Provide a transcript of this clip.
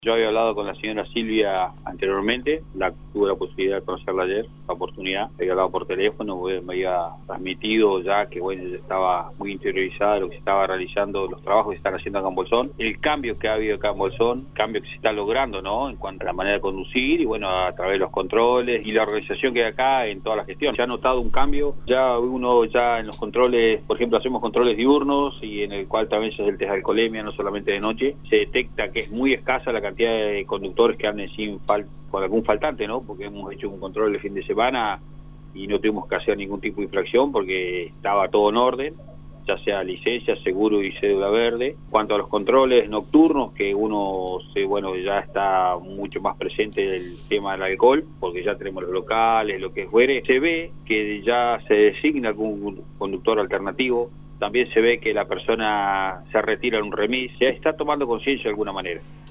Yo había hablado con la señora Silvia anteriormente, tuve la posibilidad de conocerla ayer, la oportunidad, había hablado por teléfono, me había transmitido ya que bueno, ella estaba muy interiorizada de lo que se estaba realizando, los trabajos que se están haciendo acá en Bolsón, el cambio que ha habido acá en Bolsón, cambio que se está logrando, ¿no?, en cuanto a la manera de conducir y bueno, a través de los controles y la organización que hay acá en toda la gestión. Se ha notado un cambio, ya uno ya en los controles, por ejemplo, hacemos controles diurnos y en el cual también se hace el test de alcoholemia, no solamente de noche, se detecta que es muy escasa la cantidad de conductores que anden con algún faltante, ¿no? Porque hemos hecho un control el fin de semana y no tuvimos que hacer ningún tipo de infracción porque estaba todo en orden, ya sea licencia, seguro y cédula verde. En cuanto a los controles nocturnos, que ya está mucho más presente el tema del alcohol, porque ya tenemos los locales, lo que fuere, se ve que ya se designa algún conductor alternativo, también se ve que la persona se retira en un remis, se está tomando conciencia de alguna manera.